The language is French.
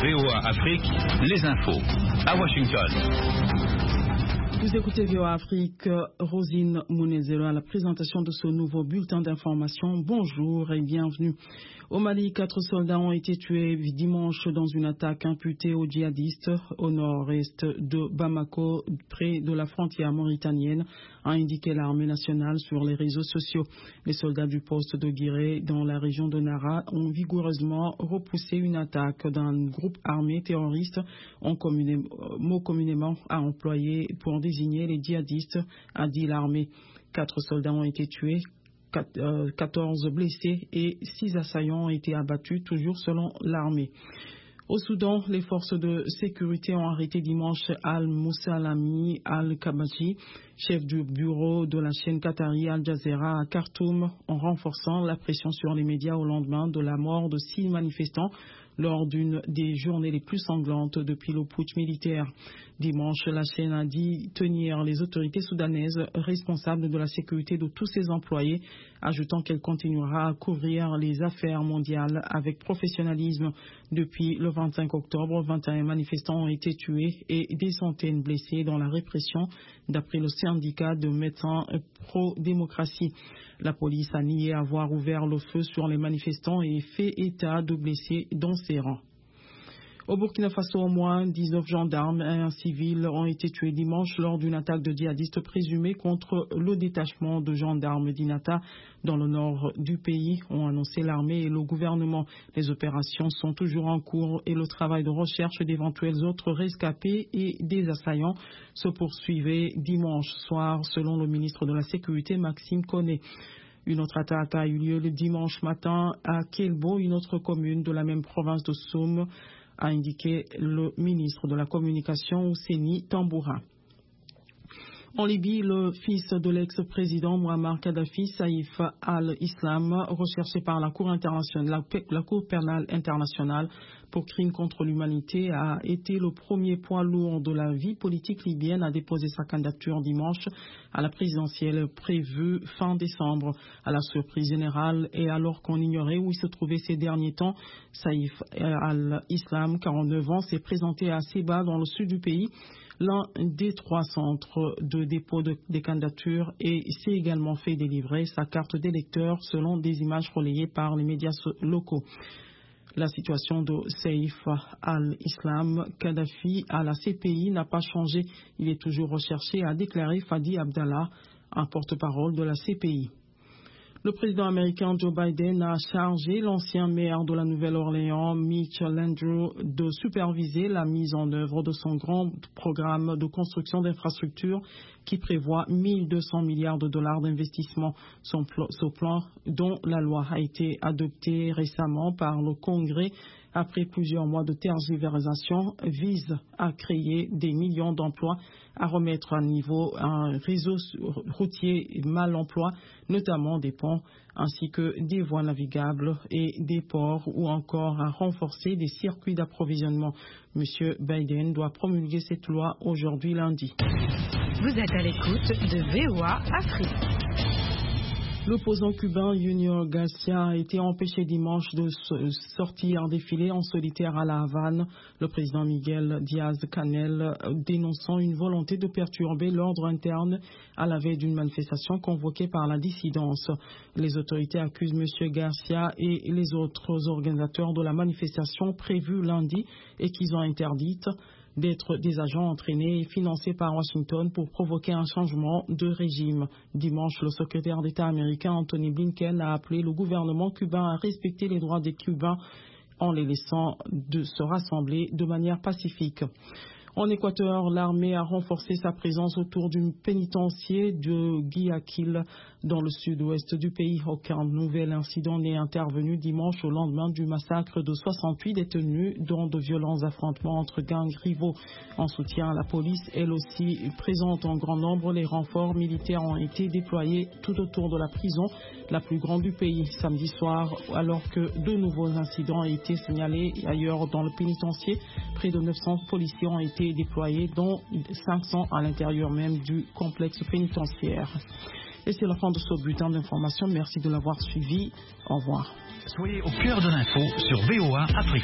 VOA Afrique, les infos. À Washington. Vous écoutez VOA Afrique, Rosine Mounezero à la présentation de ce nouveau bulletin d'information. Bonjour et bienvenue. Au Mali, 4 soldats ont été tués dimanche dans une attaque imputée aux djihadistes au nord-est de Bamako, près de la frontière mauritanienne, a indiqué l'armée nationale sur les réseaux sociaux. Les soldats du poste de Guiré, dans la région de Nara, ont vigoureusement repoussé une attaque d'un groupe armé terroriste, mot communément à employer pour désigner les djihadistes, a dit l'armée. 4 soldats ont été tués, 14 blessés et 6 assaillants ont été abattus, toujours selon l'armée. Au Soudan, les forces de sécurité ont arrêté dimanche Al-Moussalami Al-Kabaji, chef du bureau de la chaîne qatari Al Jazeera à Khartoum, en renforçant la pression sur les médias au lendemain de la mort de 6 manifestants lors d'une des journées les plus sanglantes depuis le putsch militaire. Dimanche, la chaîne a dit tenir les autorités soudanaises responsables de la sécurité de tous ses employés, ajoutant qu'elle continuera à couvrir les affaires mondiales avec professionnalisme. Depuis le 25 octobre, 21 manifestants ont été tués et des centaines blessés dans la répression, d'après le syndicat de médecins pro-démocratie. La police a nié avoir ouvert le feu sur les manifestants et fait état de blessés dans ses rangs. Au Burkina Faso, au moins 19 gendarmes et un civil ont été tués dimanche lors d'une attaque de djihadistes présumée contre le détachement de gendarmes d'Inata dans le nord du pays, ont annoncé l'armée et le gouvernement. Les opérations sont toujours en cours et le travail de recherche d'éventuels autres rescapés et des assaillants se poursuivait dimanche soir, selon le ministre de la Sécurité, Maxime Koné. Une autre attaque a eu lieu le dimanche matin à Kelbo, une autre commune de la même province de Soum, a indiqué le ministre de la Communication, Ouseni Tamboura. En Libye, le fils de l'ex-président Muammar Kadhafi, Saïf al-Islam, recherché par la Cour pénale internationale pour crimes contre l'humanité, a été le premier poids lourd de la vie politique libyenne à déposer sa candidature dimanche à la présidentielle prévue fin décembre. À la surprise générale et alors qu'on ignorait où il se trouvait ces derniers temps, Saïf al-Islam, 49 ans, s'est présenté à Seba dans le sud du pays, l'un des 3 centres de dépôt des candidatures, et s'est également fait délivrer sa carte d'électeur selon des images relayées par les médias locaux. La situation de Saïf al-Islam Kadhafi à la CPI n'a pas changé. Il est toujours recherché, a déclaré Fadi Abdallah, un porte-parole de la CPI. Le président américain Joe Biden a chargé l'ancien maire de la Nouvelle-Orléans, Mitch Landrieu, de superviser la mise en œuvre de son grand programme de construction d'infrastructures qui prévoit 1 200 milliards de dollars d'investissement. Ce plan, dont la loi a été adoptée récemment par le Congrès après plusieurs mois de tergiversation, vise à créer des millions d'emplois, à remettre à niveau un réseau routier mal emploi, notamment des ponts, ainsi que des voies navigables et des ports, ou encore à renforcer des circuits d'approvisionnement. Monsieur Biden doit promulguer cette loi aujourd'hui lundi. Vous êtes à l'écoute de VOA Afrique. L'opposant cubain Junior Garcia a été empêché dimanche de sortir défiler en solitaire à La Havane. Le président Miguel Díaz-Canel dénonçant une volonté de perturber l'ordre interne à la veille d'une manifestation convoquée par la dissidence. Les autorités accusent M. Garcia et les autres organisateurs de la manifestation prévue lundi et qu'ils ont interdite d'être des agents entraînés et financés par Washington pour provoquer un changement de régime. Dimanche, le secrétaire d'État américain Anthony Blinken a appelé le gouvernement cubain à respecter les droits des Cubains en les laissant se rassembler de manière pacifique. En Équateur, l'armée a renforcé sa présence autour du pénitencier de Guayaquil dans le sud-ouest du pays. Aucun nouvel incident n'est intervenu dimanche au lendemain du massacre de 68 détenus, dont de violents affrontements entre gangs rivaux. En soutien à la police, elle aussi présente en grand nombre, les renforts militaires ont été déployés tout autour de la prison, la plus grande du pays, samedi soir, alors que de nouveaux incidents ont été signalés ailleurs dans le pénitencier. Près de 900 policiers ont été déployés, dont 500 à l'intérieur même du complexe pénitentiaire. Et c'est la fin de ce bulletin d'information. Merci de l'avoir suivi. Au revoir. Soyez au cœur de l'info sur VOA Afrique.